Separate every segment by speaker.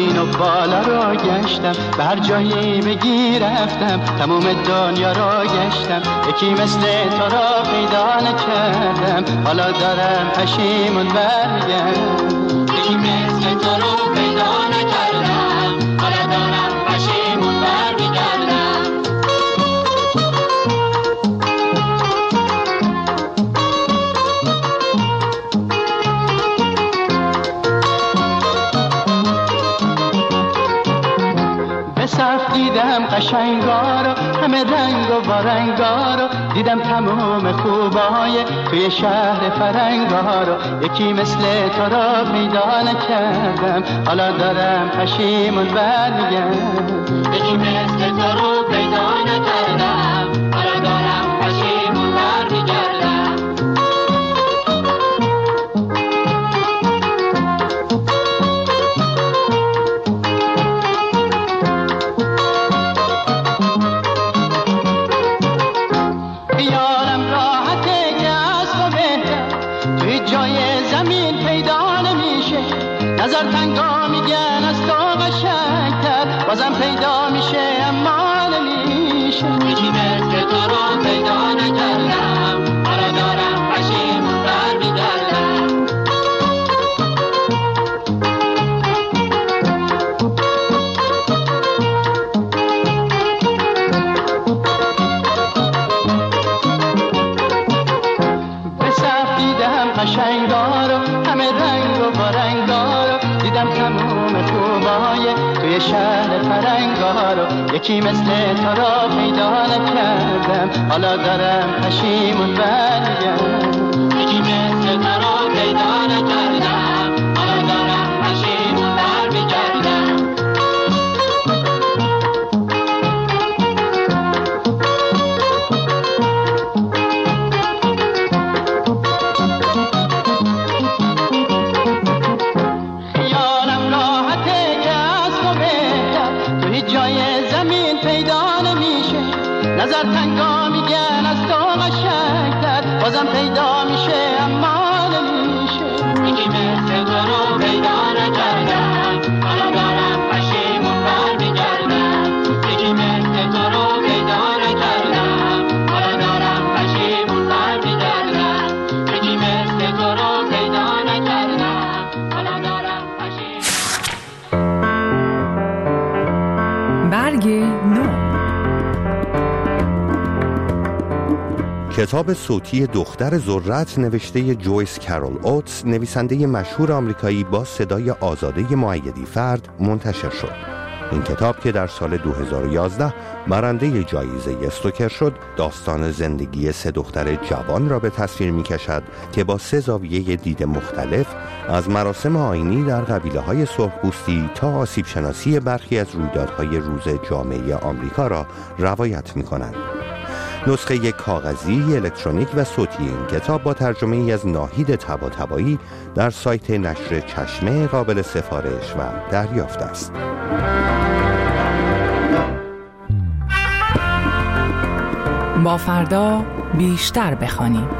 Speaker 1: پایین و بالا رو گشتم، به هر جایی بگی رفتم، تموم دنیا رو گشتم، یکی مثل تو را پیدا نکردم، حالا دارم پشیمون برگردم. یکی مثل تو رو پیدا نکردم، حالا دارم پشیمون برگردم. دیدم قشنگا رو، همه رنگ و وارنگا رو، دیدم تمام خوبای توی شهر فرنگا رو، یکی مثل تو را پیدا نکردم، حالا دارم پشیمون برمیگردم. یکی مثل تو رو پیدا نکردم، حالا دارم پشیمون برمیگردم. نظر تنگا میگن از تو قشنگتر، بازم پیدا میشه اما نمیشه. یکی مثل تو رو پیدا نکردم، حالا دارم پشیمون برمیگردم. به صف دیدم قشنگا رو، همه رنگ و وارنگا رو، دیدم تموم خوبای توی شهر فرنگا رو، یکی مثل تو را پیدا نکردم، حالا دارم پشیمون برگردم. یکی مثل تو را پیدا نکردم، حالا دارم پشیمون برگردم. نظر تنگا میگن از تو قشنگتر، بازم پیدا میشه اما نمیشه. یکی مثل تو رو پیدا نکردم، حالا دارم پشیمون برمیگردم. یکی مثل تو رو پیدا نکردم، حالا دارم پشیمون برمیگردم. یکی مثل تو رو پیدا نکردم، حالا دارم پشیمون.
Speaker 2: برگ نو.
Speaker 3: کتاب صوتی دختر ذرت نوشته جویس کرول اوتس، نویسنده مشهور آمریکایی با صدای آزاده مؤیدی فرد، منتشر شد. این کتاب که در سال 2011 برنده جایزه استوکر شد، داستان زندگی سه دختر جوان را به تصویر می‌کشد که با سه زاویه دید مختلف، از مراسم آیینی در قبیله‌های سرخپوستی تا آسیب شناسی برخی از رویدادهای روز جامعه آمریکا را روایت می‌کنند. نسخه کاغذی، الکترونیک و صوتی این کتاب با ترجمه ای از ناهید طباطبایی در سایت نشر چشمه قابل سفارش و دریافت است.
Speaker 2: با فردا بیشتر بخوانیم.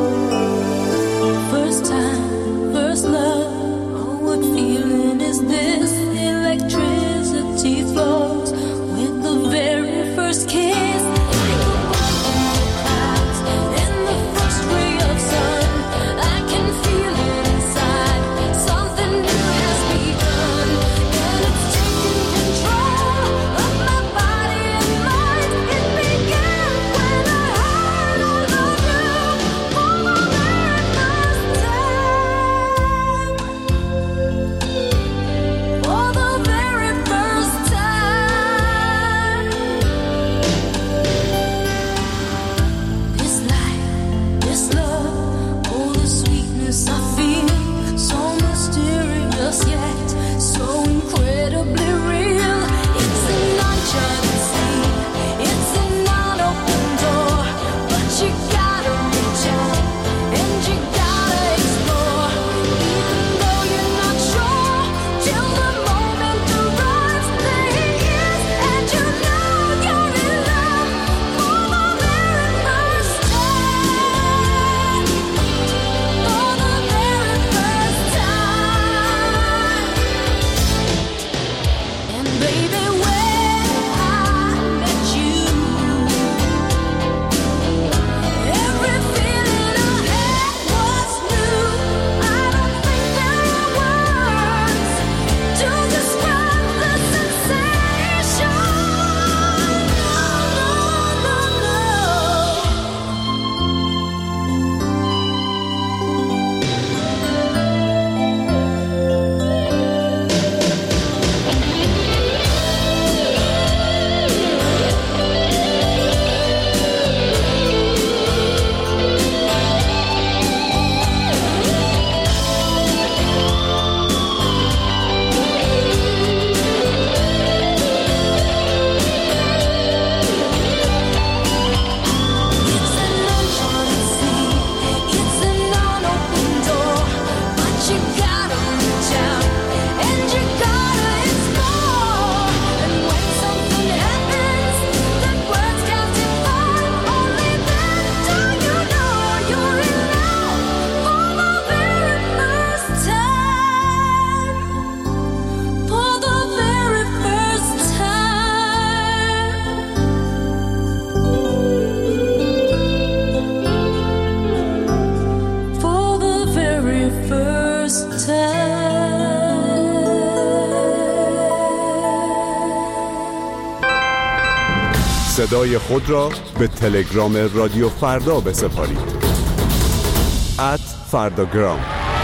Speaker 4: First love, oh what feeling is this? صدای خود را به تلگرام رادیو فردا بسپارید. @فرداگرام.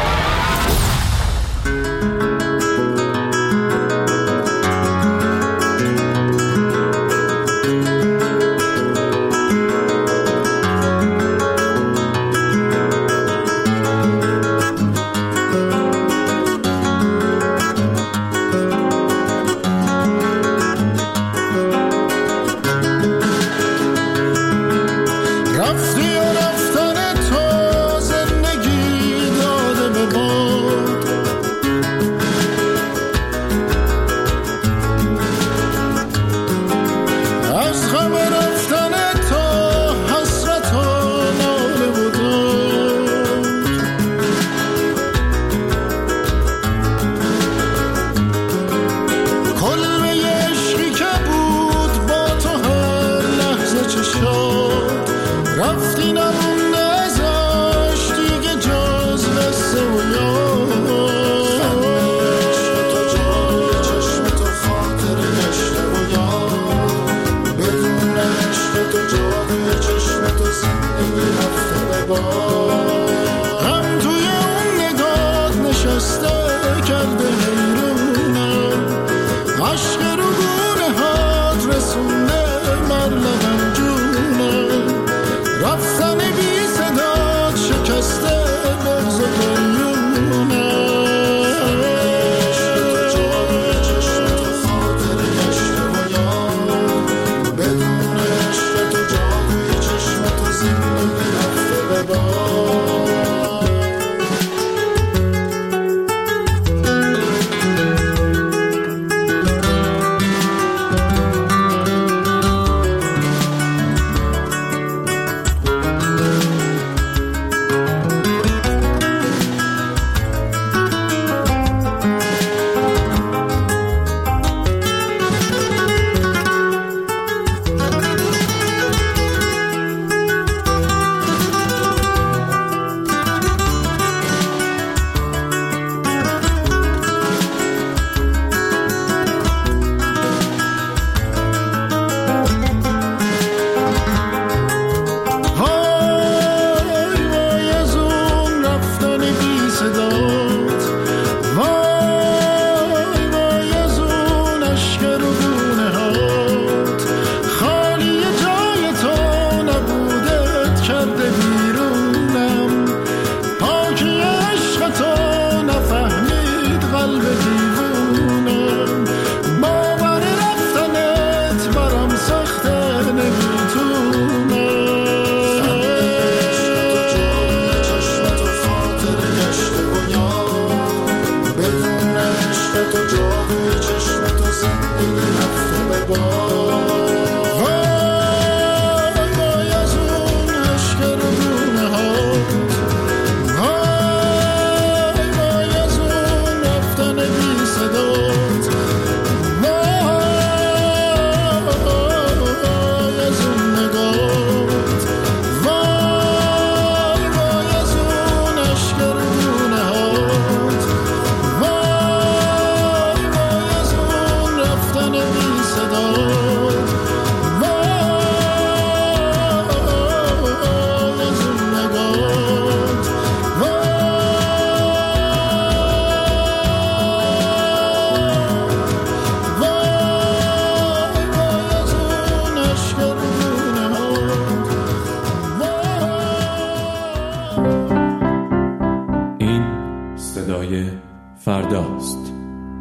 Speaker 5: فرداست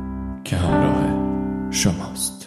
Speaker 5: که همراه شماست.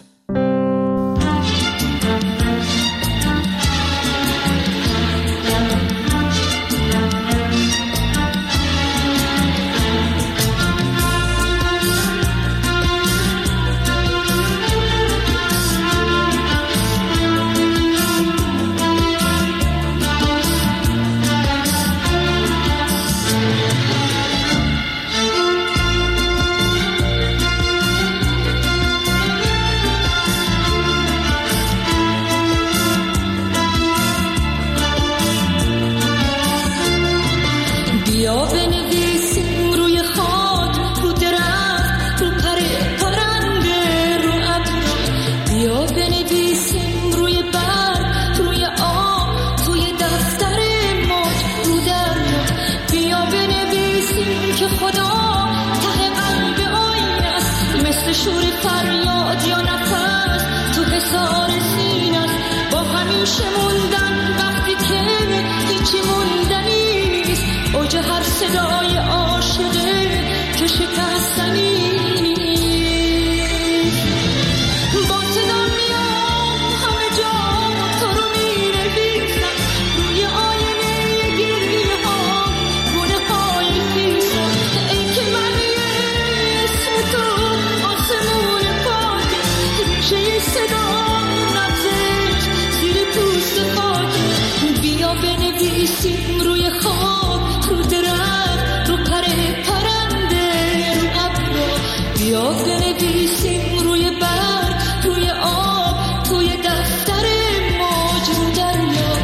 Speaker 6: بنویسیم روی خاک، رو درخت، رو پر پرنده، رو ابر. بیا بنویسیم روی برگ، روی آب، توی دفتر موج، رو دریا.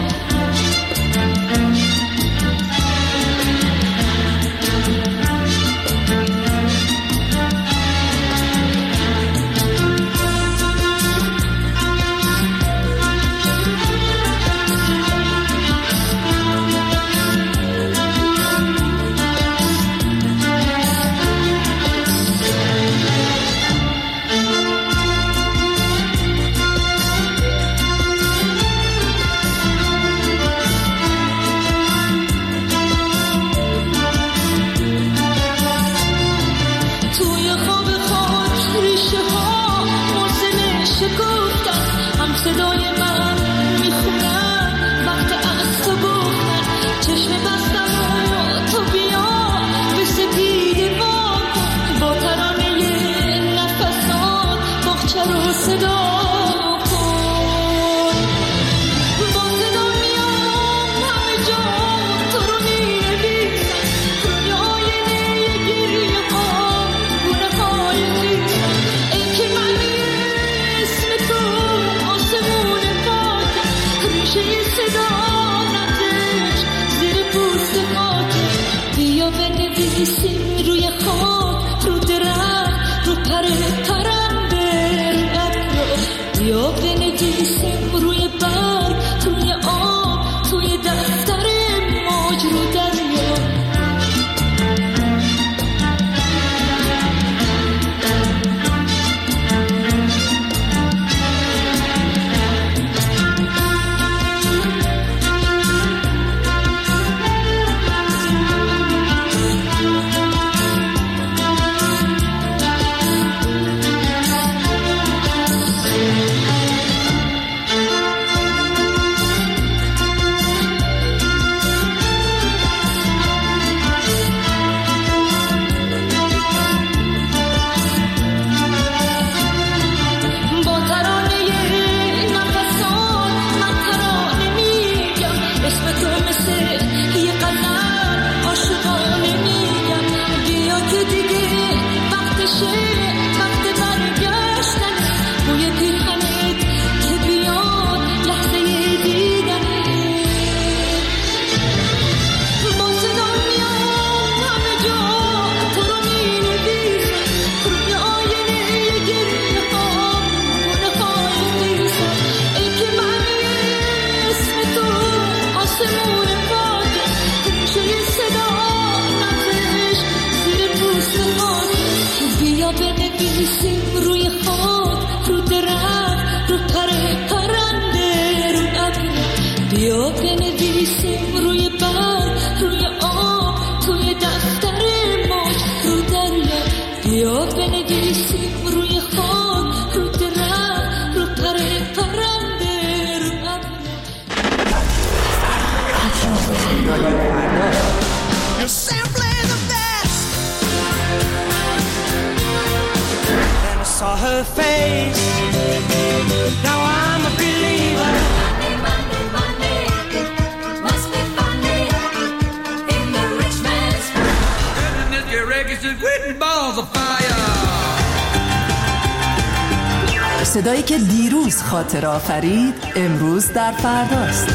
Speaker 2: صدایی که دیروز خاطر آفرید امروز در فرداست.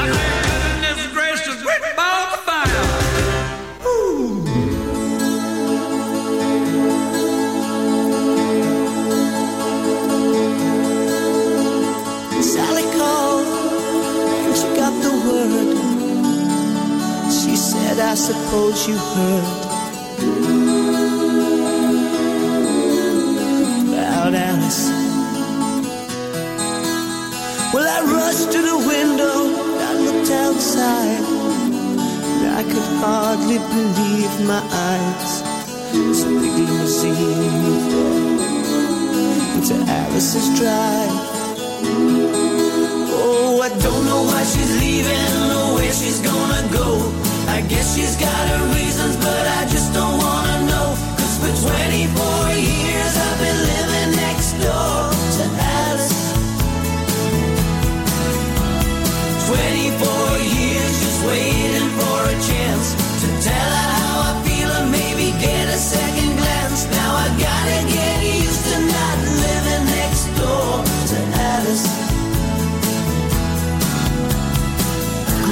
Speaker 7: Sally called and she got the word. She said, I suppose you heard about Alice. Well, I rushed to the window, I looked outside, and I could hardly believe my eyes. This big limousine into Alice's drive. Oh, I don't know why she's leaving or where she's gonna go. I guess she's got her reasons, but I just don't wanna know. 'Cause for 24 years I've been living next door to Alice. 24 years just waiting.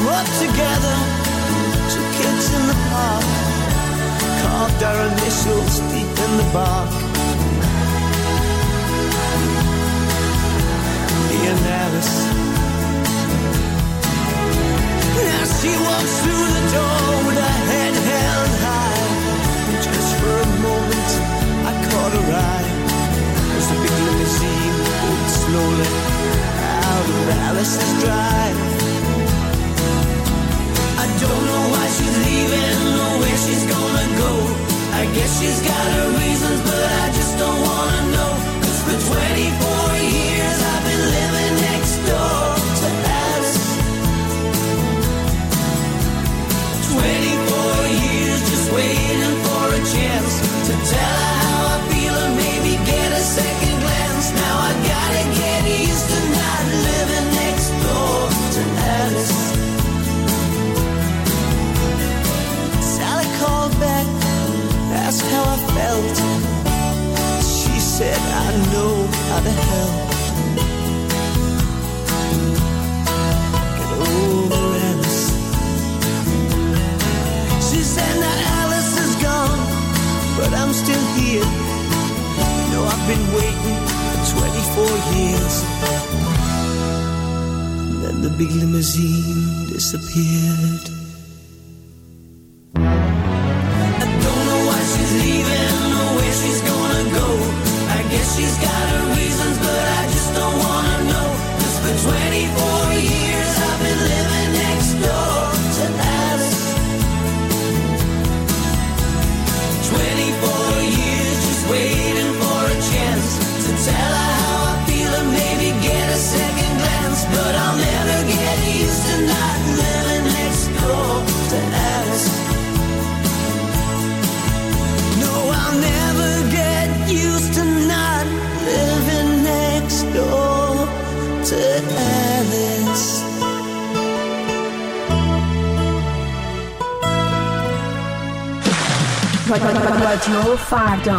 Speaker 7: up together, two kids in the park, carved our initials deep in the bark. Me and Alice. Now she walks through the door with her head held high. And just for a moment I caught her eye as the big limousine pulled slowly out of Alice's drive. I don't know why she's leaving or where she's gonna go. I guess she's got her reasons, but I just don't wanna know. 'Cause for 24 years I've been living next door to Alice. 24 years just waiting for a chance to tell her how I feel and maybe get a second glance. Now I gotta get used to not living next door to Alice. Sally called back, asked how I felt. She said I know how to help. Get over Alice. She said that Alice is gone, but I'm still here. You know I've been waiting for 24 years. And then the big limousine disappeared. I don't know why she's leaving or where she's gonna go. I guess she's got her reasons, but I just don't wanna know. 'Cause for 24 years I've been living next door to Alice. 24 years just waiting for a chance to tell her how I feel and maybe get a second glance. But I'll never get used to not living next door to Alice. No, I'll never get used to not living next door to Alice.
Speaker 8: رادیو فردا.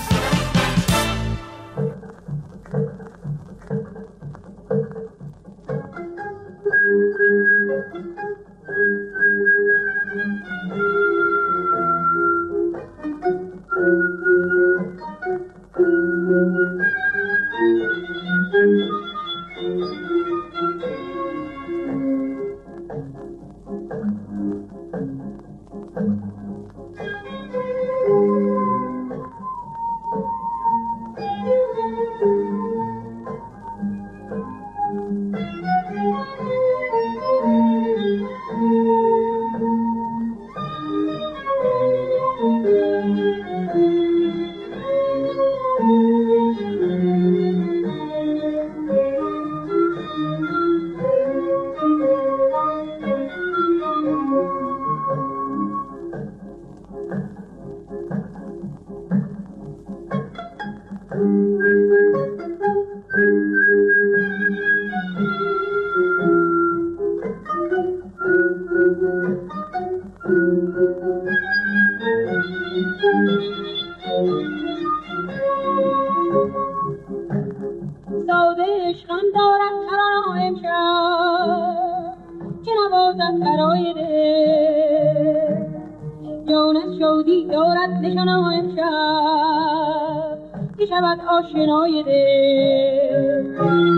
Speaker 6: آشنای دل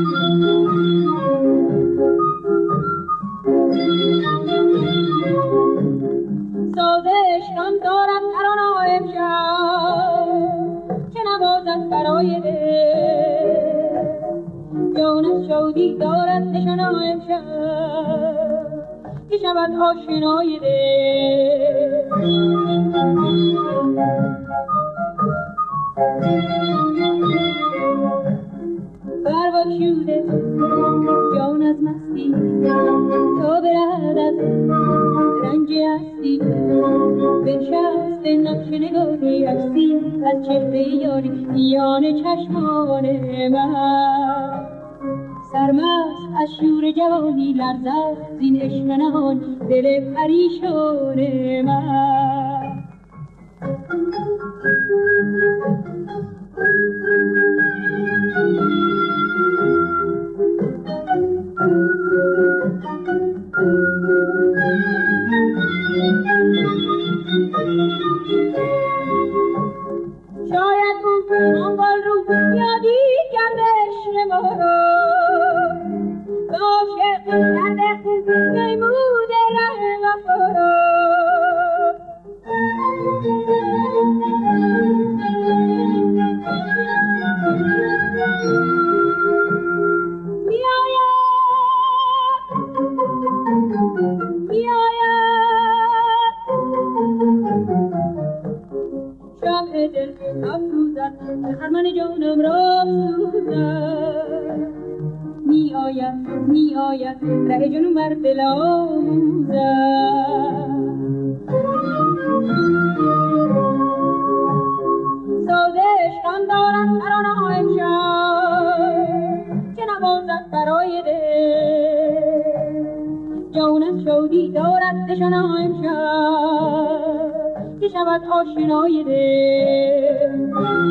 Speaker 6: ساز عشقم دارد ترانه امشب چه نوازد برای دل جان از شادی دارد نشانه امشب که شود آشنای دل برباد شده جان از مستی تا برد از رنج هستی بنشست نقش نگاهی عکسی از چهره یاری میان چشمان من سرمست از شور جوانی لرزد زین عشق نهان دل پریشان من افروزد خرمن جانم را سوزد می آید ره جنون بر دل آموزد ساده عشقم دارد ترانه ها امشب که نوازد برای دل جان از شادی دارد نشانه ها امشب که شود آشنای دل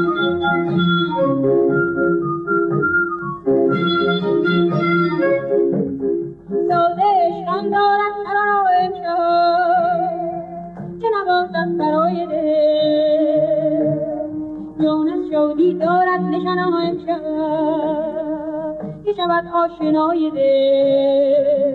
Speaker 6: ساده عشقم دارد ترانه ها امشب که نوازد برای دل جان از شادی دارد نشانه ها امشب که شود آشنای دل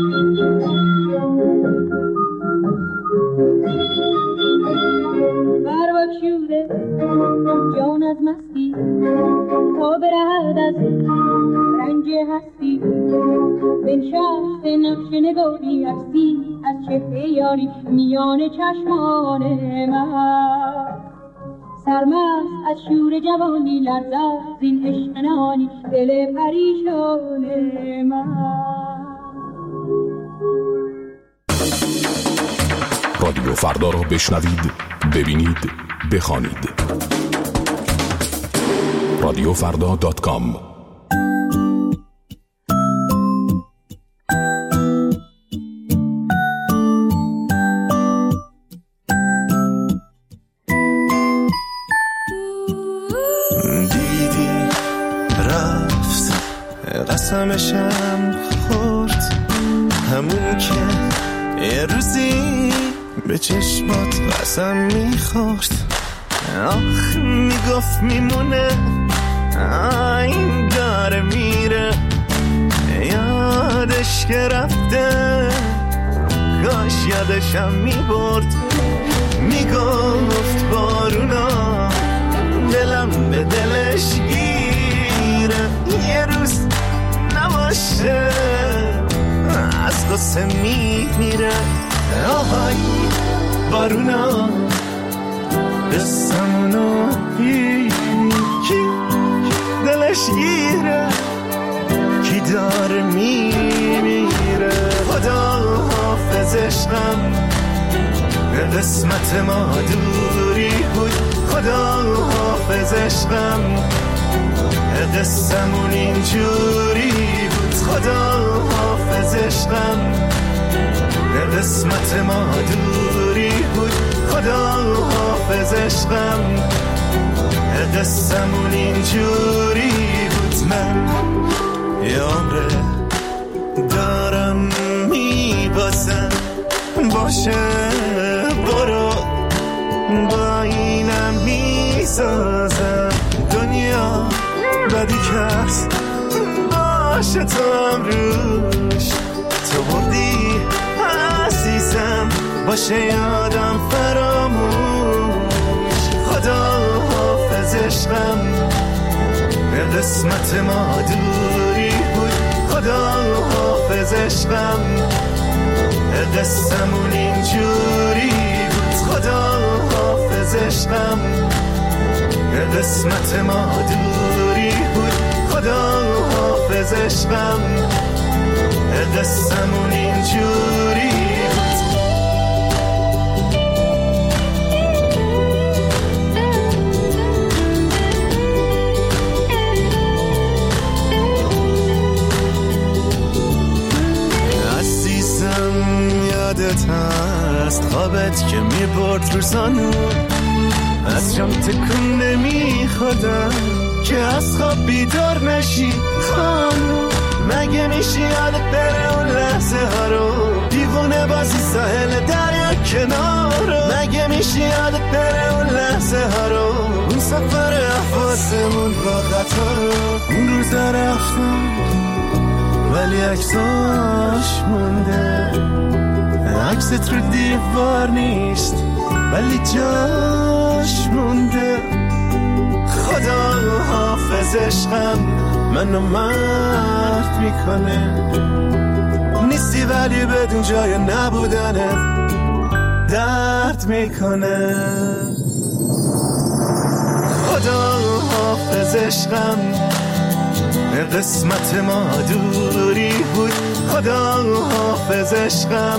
Speaker 6: بربکشوده جان از مستی تا برهد از رنج هستی بنشست نقش نگاری عکسی از چهره یاری میان چشمان من سرمست از شور جوانی لرزد زین عشق نهانی دل پریشان من
Speaker 9: رادیو فردا را بشنوید، ببینید، بخوانید. رادیوفردا.com
Speaker 7: دیدی رفت قسمشم خورد همون که یه روزی به چشمات قسم میخورد آخ میگفت میمونه این داره میره یادش که رفته کاش یادشم میبرد میگفت بارونا دلم به دلش گیره یه روز نباشه از قصه میمیره آهای بارونا قصمونو کی دلش گیره کی داره میمیره خدا حافظ عشقم قسمت ما دوری بود خدا حافظ عشقم قصمون اینجوری بود خدا حافظ عشقم قسمت ما دوری بود خدا حافظ عشقم قصمون اینجوری بود من یه عمره دارم میبازم باشه برو با اینم میسازم دنیا بدی کرد باشه تو هم روش تو بردی عزیزم باشه یادم فراموش خدا حافظ عشقم قسمت ما دوری بود خدا حافظ عشقم قصمون اینجوری بود خدا حافظ عشقم قسمت ما دوری بود خدا حافظ عشقم قصمون اینجوری بود عزیزم یادت هست خوابت که میبرد روزانو از جام تکون نمیخوادم که از خواب بیدار نشی خانم مگه میشه یادت بره اون لحظه ها رو دیوونه بازی ساحل دریا کنار مگه میشه یادت بره اون لحظه ها رو اون سفر احواسمون با قطار رو اون روزا رفتم ولی عکساش مونده عکست رو دیوار نیست ولی جاش مونده خدا حافظ عشقم منو مرد میکنه نیستی ولی بدون جای نبودنت درد میکنه
Speaker 10: خدا حافظ عشقم، قسمت ما دوری بود. خدا حافظ عشقم،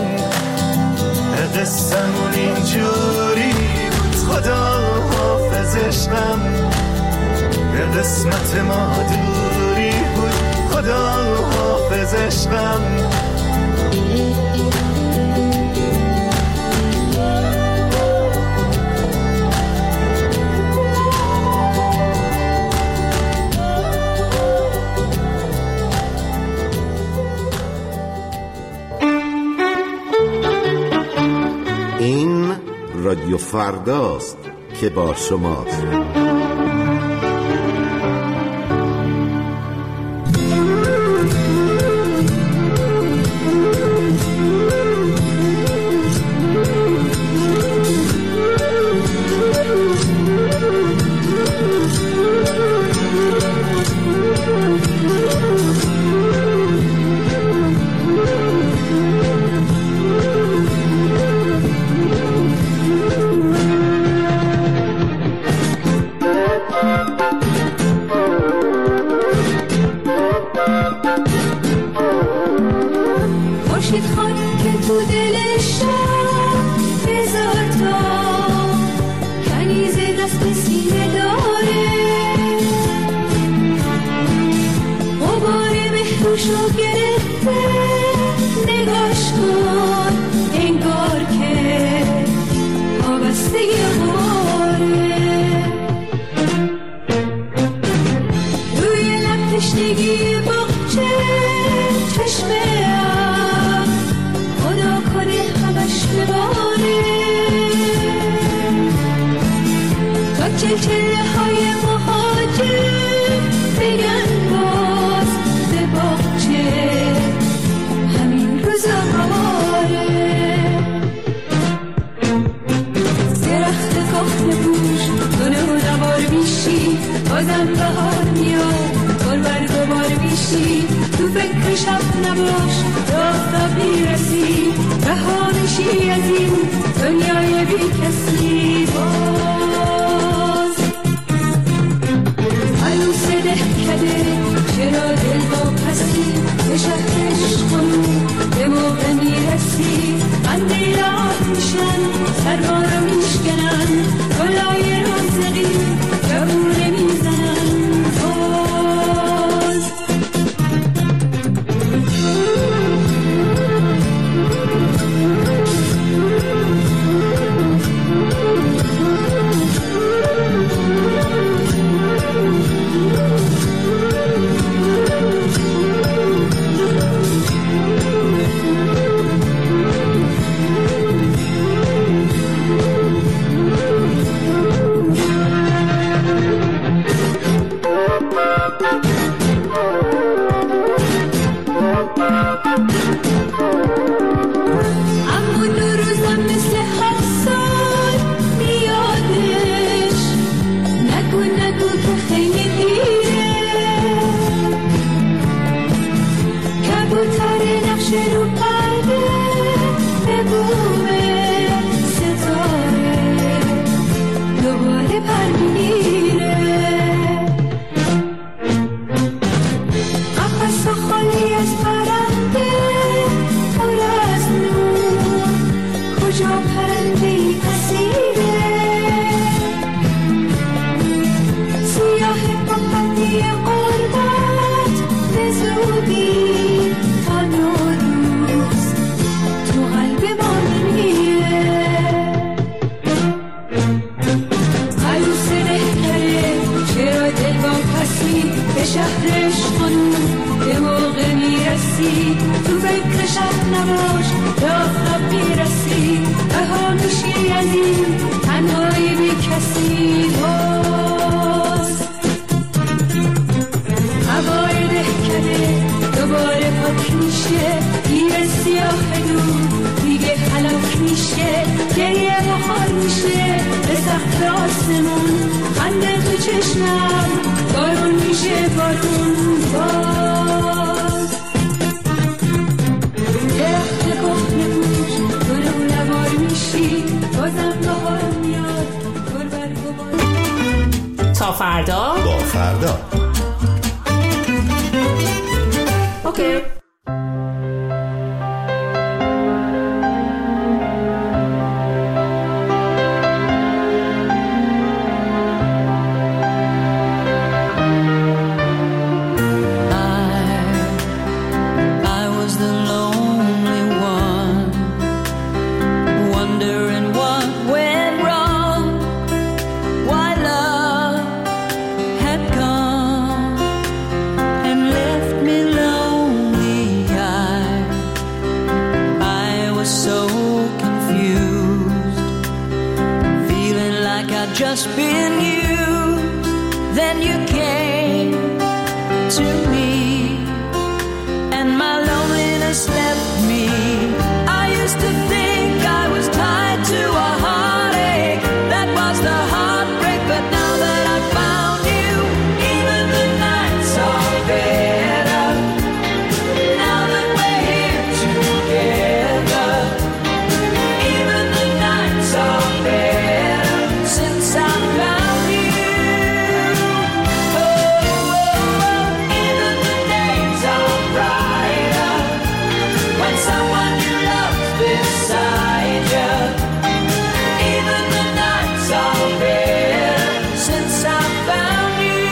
Speaker 10: قصه‌مون اینجوری بود. خدا حافظ عشقم، قسمت ما دوری بود. خدا حافظ عشقم.
Speaker 11: این رادیو فرداست که با شماست.
Speaker 8: تا فردا
Speaker 3: با فردا.
Speaker 8: اوکی.
Speaker 6: Just been used, then you came to me, and my loneliness left me. I used to think I was tied to a heartache, that was the heartbreak, but now that I found you, even the nights are better, now that we're here together, even the nights are better. Since I found you, oh, oh, oh, even the days are brighter when someone you love's beside you. Even the nights are better since I found you.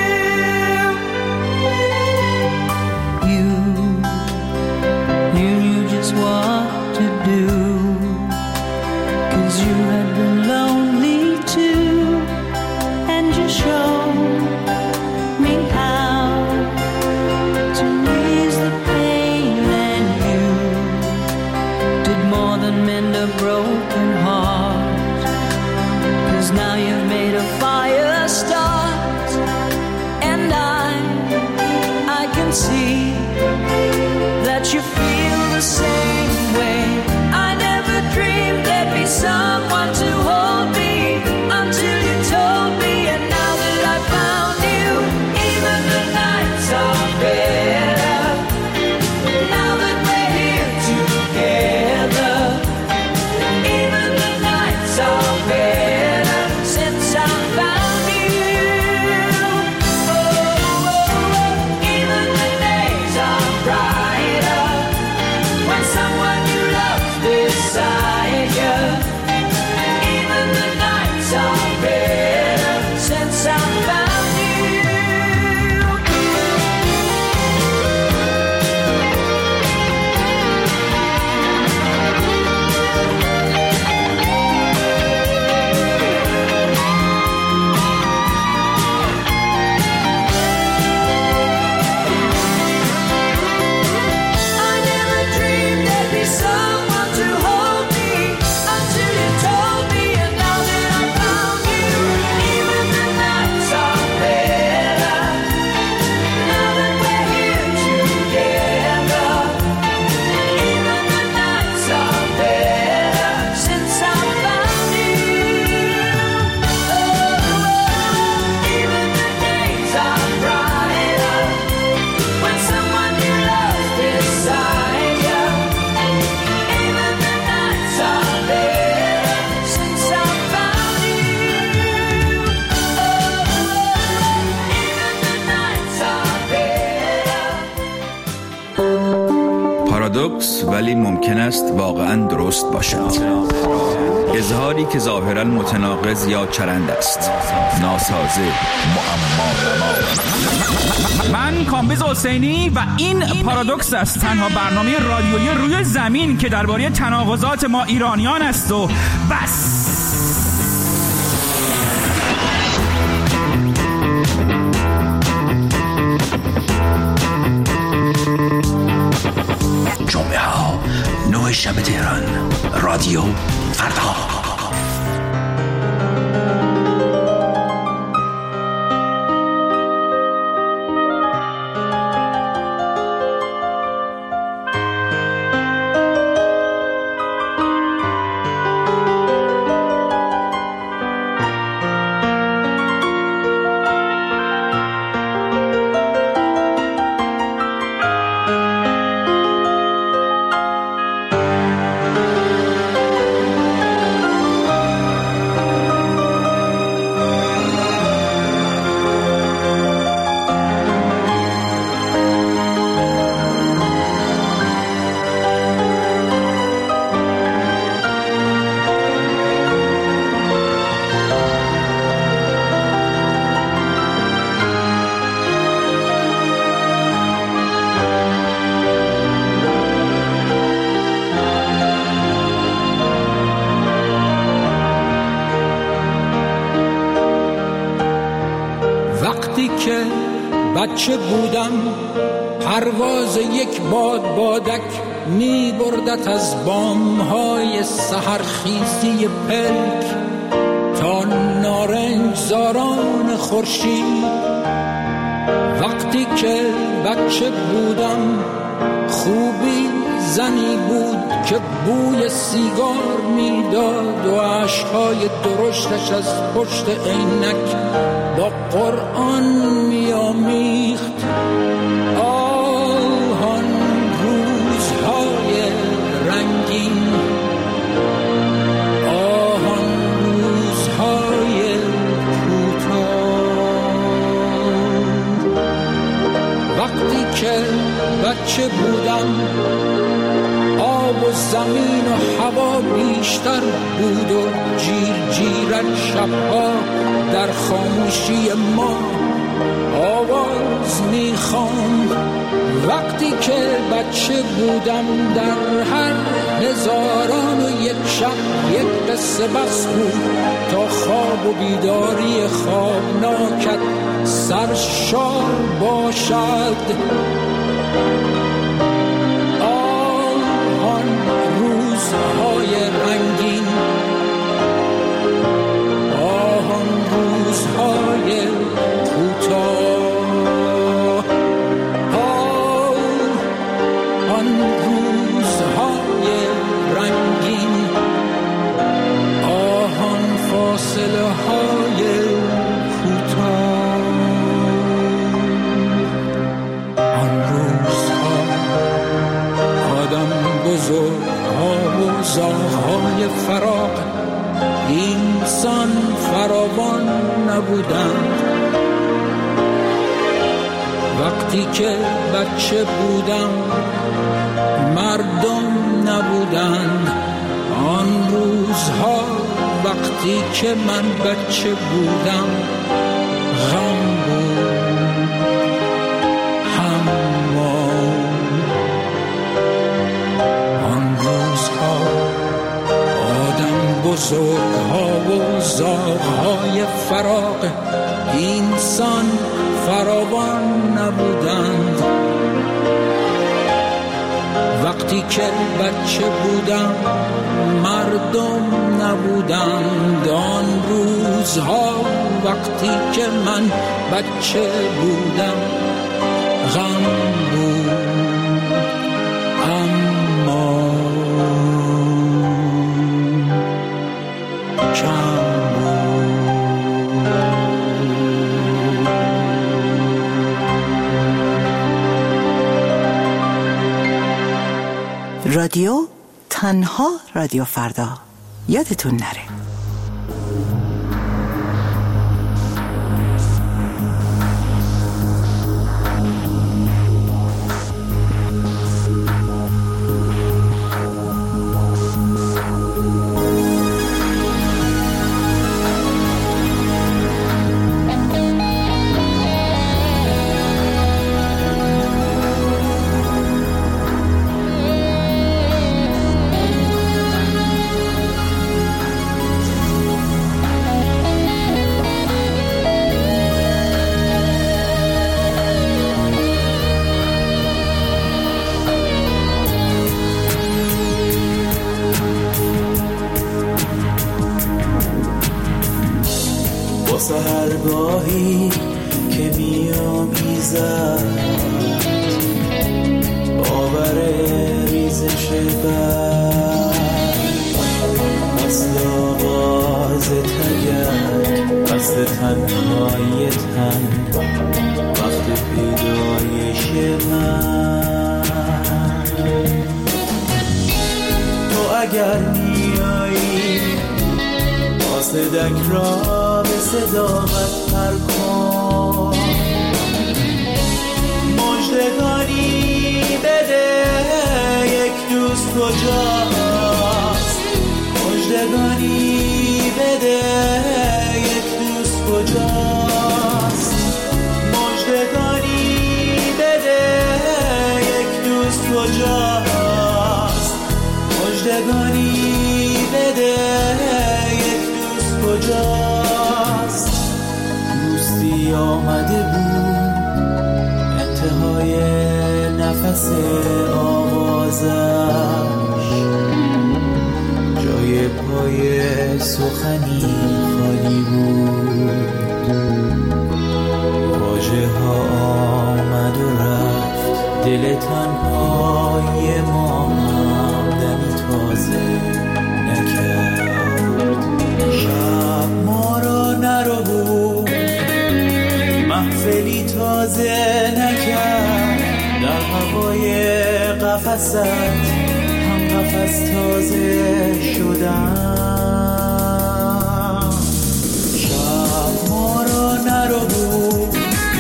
Speaker 6: You knew just what to do, 'cause you had been lonely too, and you showed me how to ease the pain, and you did more than mend a broken heart, 'cause now you've made a fire start, and I can see that you feel the same way. I never dreamed there'd be someone to hold me until you told me, and now that I found you, even the nights are better, now that we're here together, even the nights are better since I found you, oh, oh, oh, even the days are brighter when someone you love's beside you. Even the nights are better since I found you. I never dreamed there'd be someone to hold me until you told me, and now that I found you, even the nights are better, now that we're here together, even the nights are better since I found you, oh, oh, even the days are brighter when someone you love beside you, even the nights are better since I found you, oh, even the nights are better.
Speaker 12: پارادوکس ولی ممکن است واقعا درست باشد. اظهاری که ظاهرا متناقض یا چرند است، ناسازه، معما.
Speaker 13: من کامبیز حسینی و این پارادوکس است، تنها برنامه رادیویی روی زمین که درباره تناقضات ما ایرانیان است و بس.
Speaker 14: جمعه ها 9 شب تهران، رادیو فردا.
Speaker 15: بچه بودم پرواز یک بادک می بردت از بامهای سحرخیزی پلک تا نارنج زاران خورشید. وقتی که بچه بودم خوبی زنی بود که بوی سیگار میداد و عشقهای درشتش از پشت عینک با قرآن میامیخت. آن روزهای رنگین، آن روزهای کوتاه. وقتی که بچه بودم آب و زمین و هوا بیشتر بود و جیرجیرک شبها در خاموشی ما آواز میخواند. وقتی که بچه بودم در هر 1001 شب یک قصه بس بود تا خواب و بیداری خوابناکت سرشار باشد. آن روزهای رنگین، آن روزهای کوتاه، آن روزهای رنگین، آن فاصله های کوتاه، آن روزها آدم بزرگها و زاغهای فراق اینسان فراوان نبودند. وقتی که بچه بودم مردم نبودند. آن روزها وقتی که من بچه بودم غم بود، حمام. آن روزها آدم بزرگها و زاغهای فراق اینسان فراوان نبودند. وقتی که بچه بودم مردم نبودند. آن روزها وقتی که من بچه بودم غم بود، اما کم
Speaker 2: رادیو تنها رادیو فردا. یادتون نره.
Speaker 10: سحرگاهی که می‌آمیزد باور ریزش برق، اصل آغاز تگرگ، اصل تنهای تن، وقت پیدایش من. تو اگر میایی صدک را به صداقت پر کن، مژدگانی بده یک دوست کجاست، مژدگانی بده یک دوست کجاست، مژدگانی بده یک دوست کجاست، مژدگانی بده کجاست. دوستی آمده بود
Speaker 16: جای نفس آوازش، جای پای سخنی خالی بود. واژه ها آمد و رفت، دلتان پای ما هم دمی تازه نکرد. شب ما را نربود، محفلی تازه نکرد. در هوای قفست هم قفس تازه شدم. شب ما را نربود،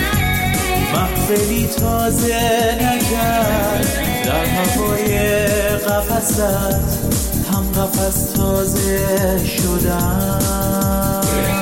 Speaker 16: محفلی تازه نکرد. در هوای قفست هم قفس تازه شدم.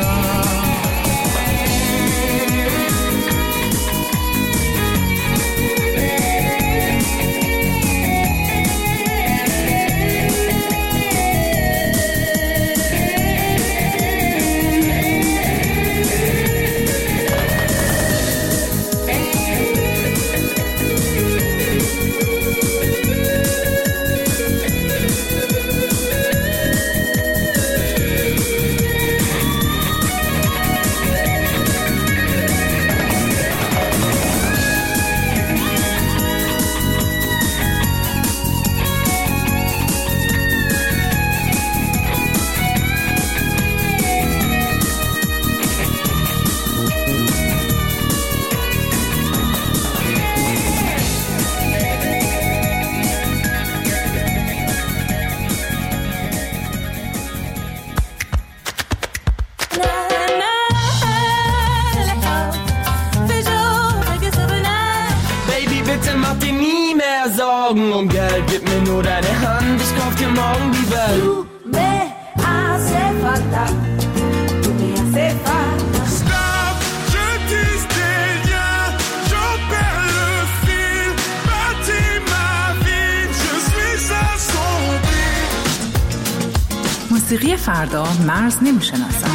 Speaker 17: Um Geld, gib mir nur deine Hand, ich kauf dir morgen die Welt.
Speaker 8: Tu me hace falta, tu me hace falta.
Speaker 10: Stop, je tisse des liens, j'en perds le fil. Bâtis ma vie, je suis assombri.
Speaker 2: موسیقی فردا مرز نمیشناسد.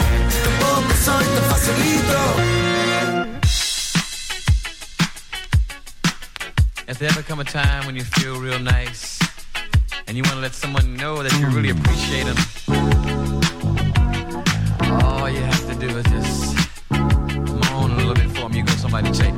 Speaker 18: If there ever come a time when you feel real nice and you want to let someone know that you really appreciate them, all you have to do is just moan a little bit for them. You go somebody say,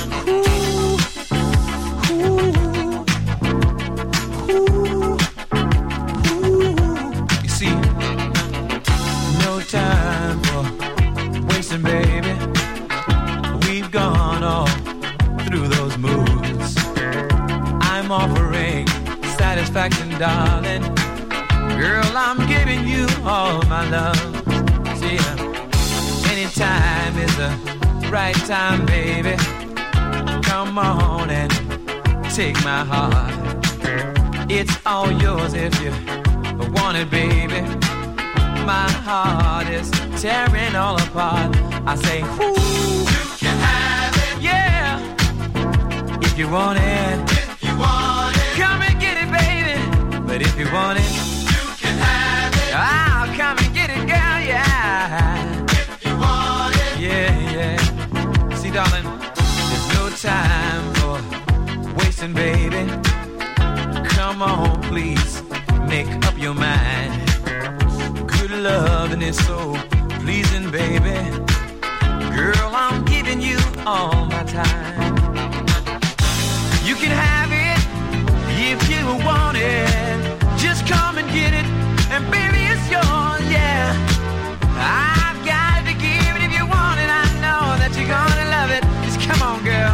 Speaker 18: you see, no time for wasting, baby. We've gone all through those moves. I'm offering satisfaction, darling. Girl, I'm giving you all my love. See, anytime is the right time, baby. Come on and take my heart. It's all yours if you want it, baby. My heart is tearing all apart. I say, ooh, you can have it, yeah. If you want it, come and get it, baby. But if you want it, you can have it. I'll come and get it, girl, yeah. If you want it, yeah, yeah. See, darling, there's no time for wasting, baby. Come on, please, make up your mind. Good loving is so pleasing, baby. Girl, I'm giving you all my time. You can have it if you want it. Just come and get it, and baby, it's yours, yeah. I've got to give it if you want it. I know that you're gonna love it. Just come on, girl.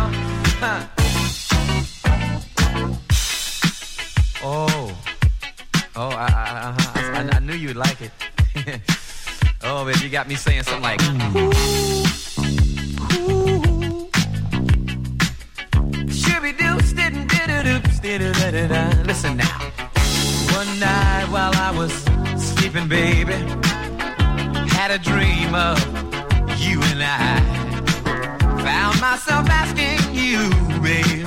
Speaker 18: I knew you'd like it. Oh, baby, you got me saying something like, listen now. One night while I was sleeping, baby, had a dream of you and I. Found myself asking you, baby,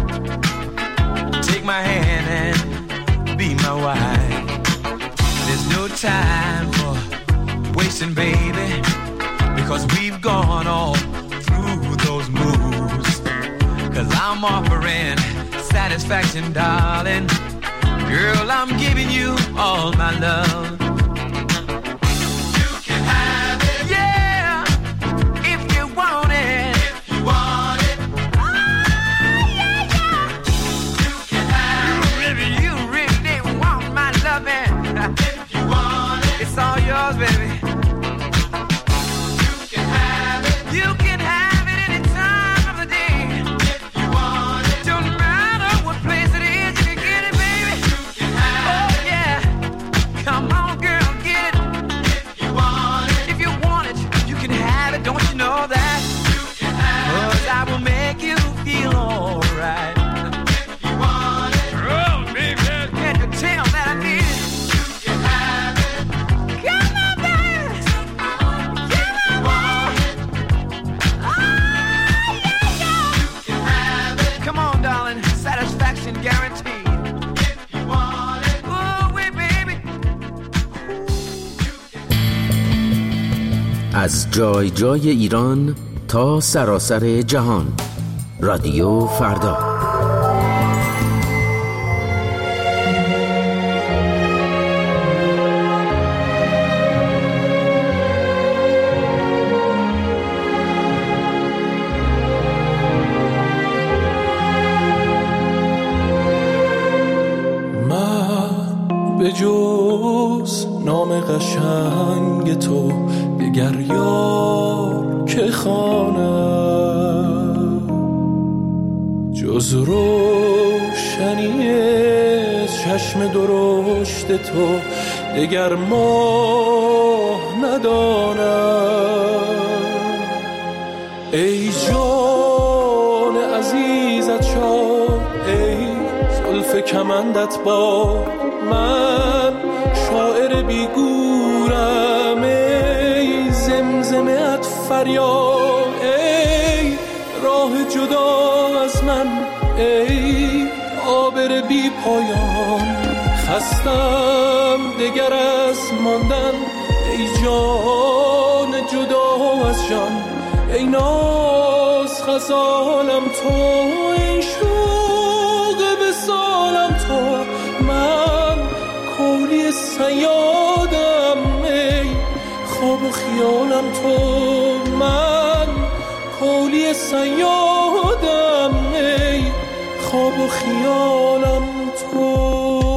Speaker 18: take my hand and be my wife. There's no time for wasting, baby, because we've gone all through those moves. 'Cause I'm offering satisfaction, darling. Girl, I'm giving you all my love. You can have it. Yeah, if you want it. If you want it. Oh, yeah, yeah. You can have it. You really want my loving. If you want it. It's all yours, baby. You can have it. You can have it any time of the day. If you want it. Don't matter what place it is, you can get it, baby. You can have it. Oh, yeah. Come on, girl, get it. If you want it. If you want it, you can have it. Don't you know that? You can have it. 'Cause I will make you feel alright. If you want it. Oh, baby. Can't you tell that I need it? You can have it. Come on, baby. Come on, baby. Oh, yeah, yeah. You can have it. Come on, darling. Satisfaction guaranteed. If you want it. Oh, wait, baby.
Speaker 19: از جای جای ایران تا سراسر جهان. رادیو فردا.
Speaker 16: به جز نام قشنگ تو دگر یار که خوانم، جز روشنی چشم درشت تو دگر ماه ندانم. ای جان عزیزت شاد، ای زلف کمندت باد، من شاعر بیگورم. ای زمزمه‌ات فریاد، ای راه جدا از من، ای عابر بی پایان. خستم دگر از ماندن، ای جان جدا از جان. ای ناز غزالم تو، ای شوق وصالم تو. من کولی صیادم، ای خواب و خیالم تو. من کولی صیادم، ای خواب و خیالم تو.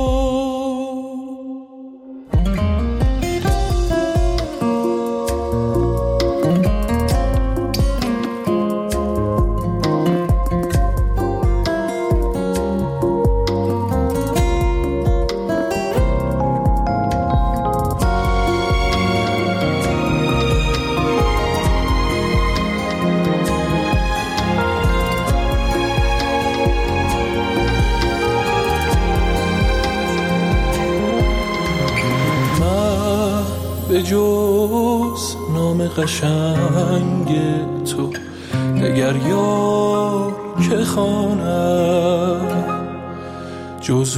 Speaker 16: به جز نام قشنگ تو دگر یار که خوانم، جز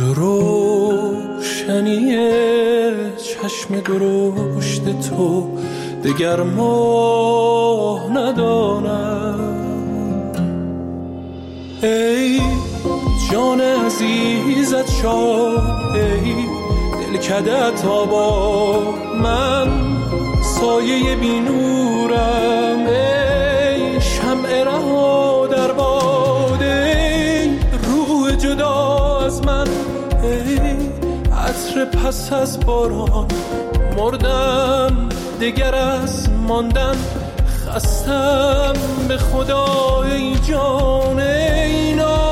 Speaker 16: روشنی چشم درشت تو دگر ماه ندانم. ای جان عزیزت شاد، ای دلکده‌ات آباد، من سایه بی نورم. ای شمع رها در باد، ای روح جدا از من. ای عطر پس از باران، مردم دگر از ماندن. خستم به خدا ای جان، ای